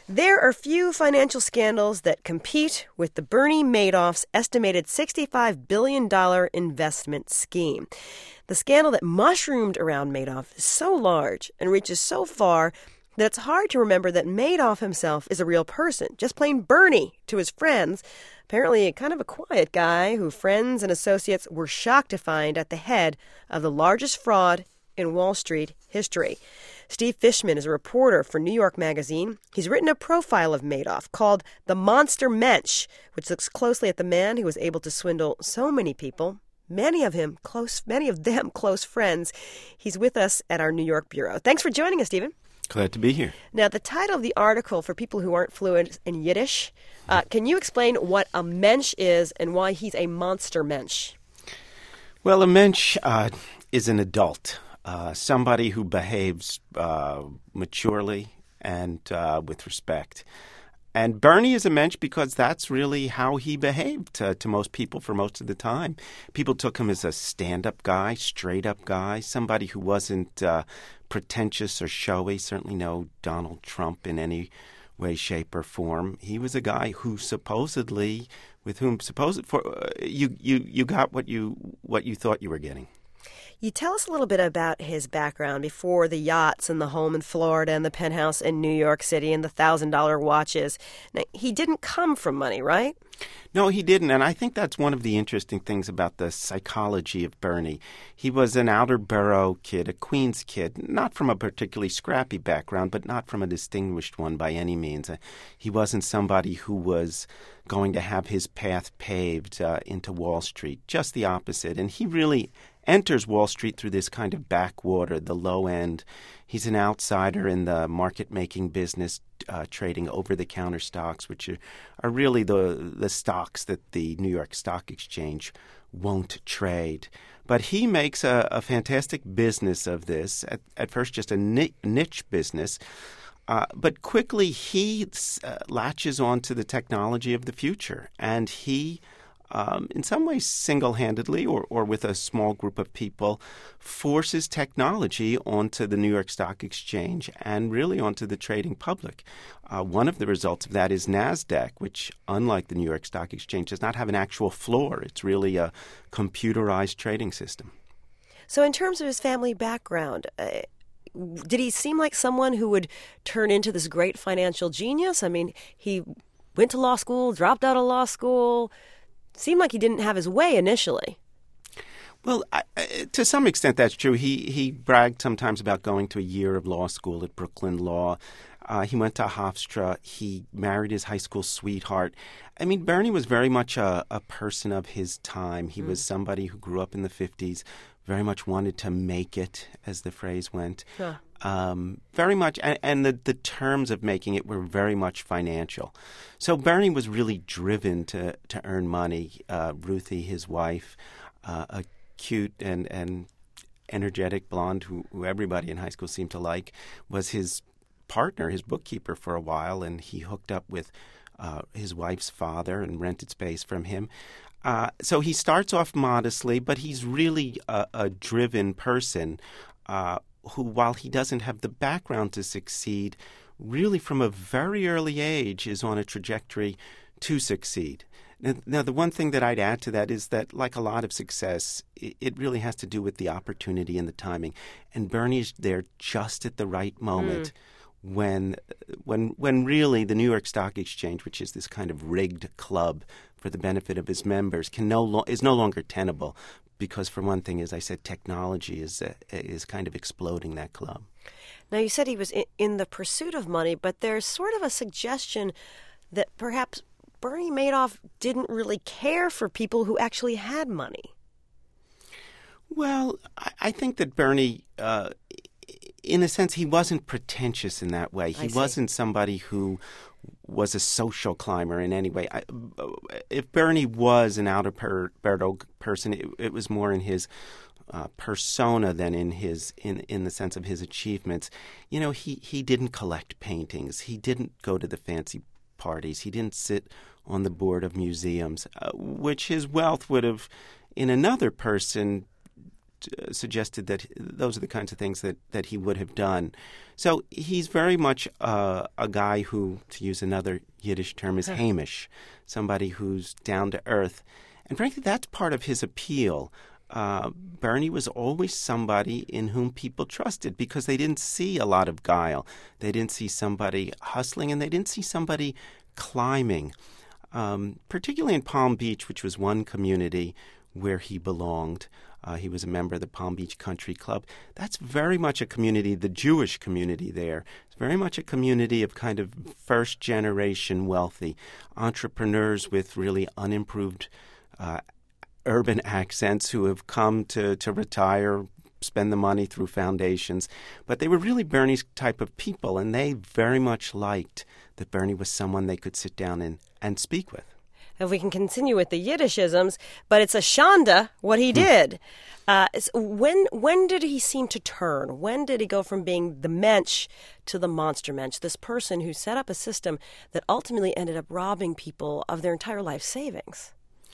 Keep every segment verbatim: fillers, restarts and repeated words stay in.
There are few financial scandals that compete with the Bernie Madoff's estimated sixty-five billion dollars investment scheme. The scandal that mushroomed around Madoff is so large and reaches so far that it's hard to remember that Madoff himself is a real person, just plain Bernie to his friends. Apparently kind of a quiet guy who friends and associates were shocked to find at the head of the largest fraud in Wall Street history. Steve Fishman is a reporter for New York Magazine. He's written a profile of Madoff called The Monster Mensch, which looks closely at the man who was able to swindle so many people, many of him close, many of them close friends. He's with us at our New York bureau. Thanks for joining us, Stephen. Glad to be here. Now, the title of the article, for people who aren't fluent in Yiddish, uh, can you explain what a mensch is and why he's a monster mensch? Well, a mensch uh, is an adult. Uh, somebody who behaves uh, maturely and uh, with respect. And Bernie is a mensch because that's really how he behaved to, to most people for most of the time. People took him as a stand-up guy, straight-up guy, somebody who wasn't uh, pretentious or showy, certainly no Donald Trump in any way, shape, or form. He was a guy who supposedly, with whom supposed for uh, you, you, you got what you what you thought you were getting. You tell us a little bit about his background before the yachts and the home in Florida and the penthouse in New York City and the one thousand dollars watches. Now, he didn't come from money, right? No, he didn't, and I think that's one of the interesting things about the psychology of Bernie. He was an outer borough kid, a Queens kid, not from a particularly scrappy background, but not from a distinguished one by any means. Uh, he wasn't somebody who was going to have his path paved uh, into Wall Street, just the opposite. And he really enters Wall Street through this kind of backwater, the low end. He's an outsider in the market-making business, uh, trading over-the-counter stocks, which are, are really the the stocks that the New York Stock Exchange won't trade. But he makes a, a fantastic business of this, at, at first just a ni- niche business. Uh, but quickly he uh, latches on to the technology of the future, and he Um, in some ways single-handedly or, or with a small group of people, forces technology onto the New York Stock Exchange and really onto the trading public. Uh, one of the results of that is NASDAQ, which, unlike the New York Stock Exchange, does not have an actual floor. It's really a computerized trading system. So in terms of his family background, uh, did he seem like someone who would turn into this great financial genius? I mean, he went to law school, dropped out of law school. Seemed like he didn't have his way initially. Well, I, to some extent that's true. He he bragged sometimes about going to a year of law school at Brooklyn Law. Uh, he went to Hofstra. He married his high school sweetheart. I mean, Bernie was very much a, a person of his time. He mm. was somebody who grew up in the fifties, very much wanted to make it, as the phrase went. Huh. Um, very much, and, and the, the terms of making it were very much financial. So Bernie was really driven to, to earn money. Uh, Ruthie, his wife, uh, a cute and, and energetic blonde who, who everybody in high school seemed to like, was his partner, his bookkeeper for a while, and he hooked up with uh, his wife's father and rented space from him. Uh, so he starts off modestly, but he's really a, a driven person uh, who, while he doesn't have the background to succeed, really from a very early age is on a trajectory to succeed. Now, now, the one thing that I'd add to that is that, like a lot of success, it, it really has to do with the opportunity and the timing. And Bernie's there just at the right moment mm. when, when, when really the New York Stock Exchange, which is this kind of rigged club for the benefit of his members, can no lo- is no longer tenable. Because, for one thing, as I said, technology is uh, is kind of exploding that club. Now, you said he was in, in the pursuit of money, but there's sort of a suggestion that perhaps Bernie Madoff didn't really care for people who actually had money. Well, I, I think that Bernie, uh, in a sense, he wasn't pretentious in that way. He wasn't somebody who was a social climber in any way. I, if Bernie was an outer per, borough person, it, it was more in his uh, persona than in his in, in the sense of his achievements. You know, he, he didn't collect paintings. He didn't go to the fancy parties. He didn't sit on the board of museums, uh, which his wealth would have, in another person, uh, suggested that those are the kinds of things that, that he would have done. So he's very much uh, a guy who, to use another Yiddish term, is Hamish, somebody who's down to earth. And frankly, that's part of his appeal. Uh, Bernie was always somebody in whom people trusted because they didn't see a lot of guile. They didn't see somebody hustling, and they didn't see somebody climbing, um, particularly in Palm Beach, which was one community where he belonged. Uh, he was a member of the Palm Beach Country Club. That's very much a community, the Jewish community there. It's very much a community of kind of first-generation wealthy entrepreneurs with really unimproved uh, urban accents who have come to, to retire, spend the money through foundations. But they were really Bernie's type of people, and they very much liked that Bernie was someone they could sit down and, and speak with. If we can continue with the Yiddishisms, but it's a shanda what he did. Uh, when when did he seem to turn? When did he go from being the mensch to the monster mensch, this person who set up a system that ultimately ended up robbing people of their entire life savings?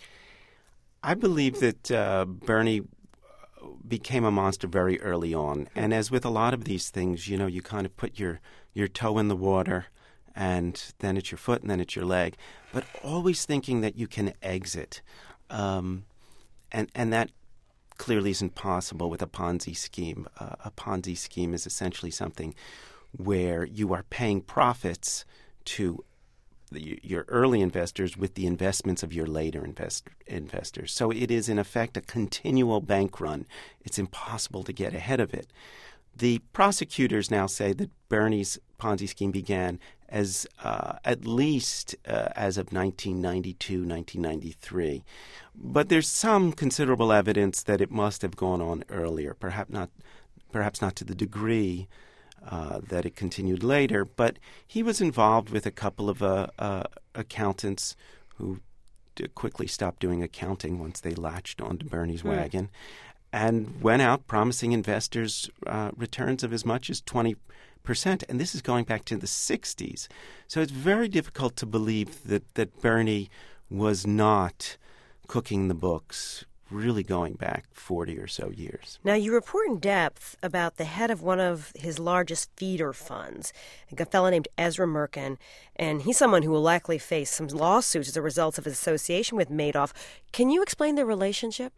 I believe that uh, Bernie became a monster very early on. And as with a lot of these things, you know, you kind of put your, your toe in the water, and then it's your foot, and then it's your leg, but always thinking that you can exit. Um, and, and that clearly isn't possible with a Ponzi scheme. Uh, a Ponzi scheme is essentially something where you are paying profits to the, your early investors with the investments of your later invest, investors. So it is, in effect, a continual bank run. It's impossible to get ahead of it. The prosecutors now say that Bernie's Ponzi scheme began as uh, at least uh, as of nineteen ninety-two, nineteen ninety-three. But there's some considerable evidence that it must have gone on earlier, perhaps not, perhaps not to the degree uh, that it continued later. But he was involved with a couple of uh, uh, accountants who quickly stopped doing accounting once they latched onto Bernie's Hmm. wagon, and went out promising investors uh, returns of as much as twenty percent. And this is going back to the sixties. So it's very difficult to believe that, that Bernie was not cooking the books, really going back forty or so years. Now, you report in depth about the head of one of his largest feeder funds, a fellow named Ezra Merkin, and he's someone who will likely face some lawsuits as a result of his association with Madoff. Can you explain their relationship?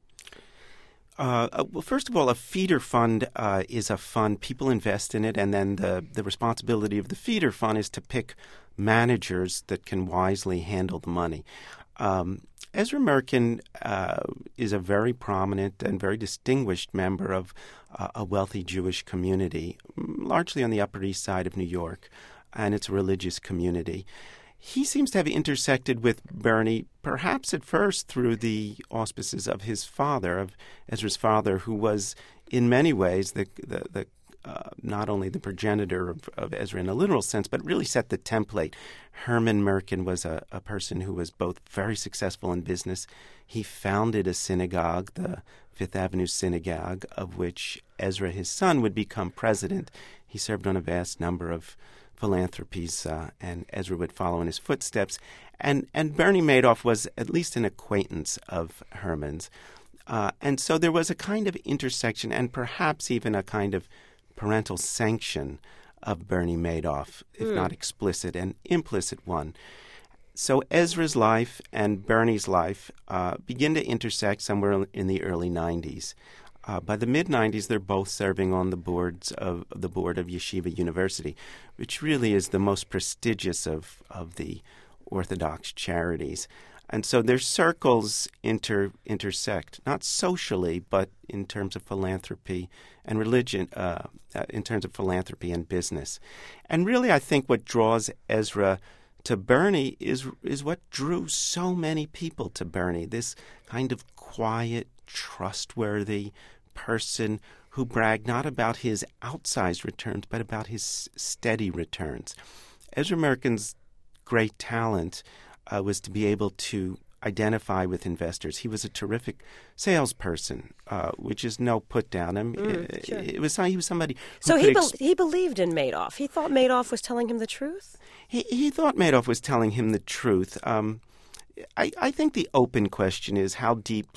Uh, well, first of all, a feeder fund uh, is a fund. People invest in it, and then the, the responsibility of the feeder fund is to pick managers that can wisely handle the money. Um, Ezra Merkin uh, is a very prominent and very distinguished member of uh, a wealthy Jewish community, largely on the Upper East Side of New York, and it's a religious community. He seems to have intersected with Bernie, perhaps at first through the auspices of his father, of Ezra's father, who was in many ways the the, the uh, not only the progenitor of, of Ezra in a literal sense, but really set the template. Herman Merkin was a, a person who was both very successful in business. He founded a synagogue, the Fifth Avenue Synagogue, of which Ezra, his son, would become president. He served on a vast number of philanthropies, uh, and Ezra would follow in his footsteps. And, and Bernie Madoff was at least an acquaintance of Herman's. Uh, and so there was a kind of intersection and perhaps even a kind of parental sanction of Bernie Madoff, if mm. not explicit, and implicit one. So Ezra's life and Bernie's life uh, begin to intersect somewhere in the early nineties. Uh, by the mid-nineties, they're both serving on the boards of the board of Yeshiva University, which really is the most prestigious of, of the Orthodox charities. And so their circles inter, intersect, not socially, but in terms of philanthropy and religion, uh, uh, in terms of philanthropy and business. And really, I think what draws Ezra to Bernie is is what drew so many people to Bernie, this kind of quiet, trustworthy person who bragged not about his outsized returns, but about his steady returns. Ezra Merkin's great talent uh, was to be able to identify with investors. He was a terrific salesperson, uh, which is no put down. I mean, Mm, it, sure. it was he was somebody. Who So he could be- ex- he believed in Madoff. He thought Madoff was telling him the truth? he he thought Madoff was telling him the truth. Um, I, I think the open question is how deeply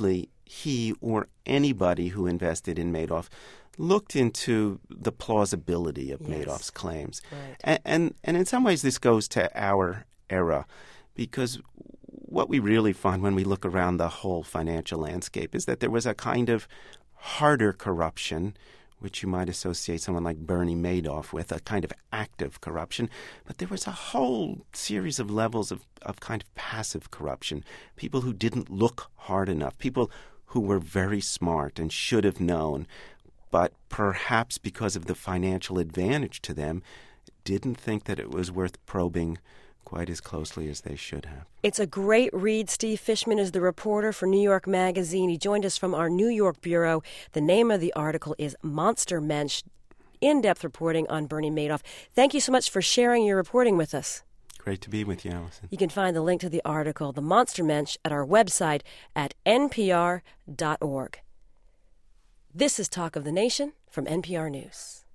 he or anybody who invested in Madoff looked into the plausibility of yes. Madoff's claims. Right. And, and and in some ways this goes to our era, because what we really find when we look around the whole financial landscape is that there was a kind of harder corruption, which you might associate someone like Bernie Madoff with, a kind of active corruption. But there was a whole series of levels of, of kind of passive corruption, people who didn't look hard enough, people who were very smart and should have known, but perhaps because of the financial advantage to them, didn't think that it was worth probing quite as closely as they should have. It's a great read. Steve Fishman is the reporter for New York Magazine. He joined us from our New York bureau. The name of the article is Monster Mensch, in-depth reporting on Bernie Madoff. Thank you so much for sharing your reporting with us. Great to be with you, Allison. You can find the link to the article, The Monster Mensch, at our website at n p r dot org. This is Talk of the Nation from N P R News.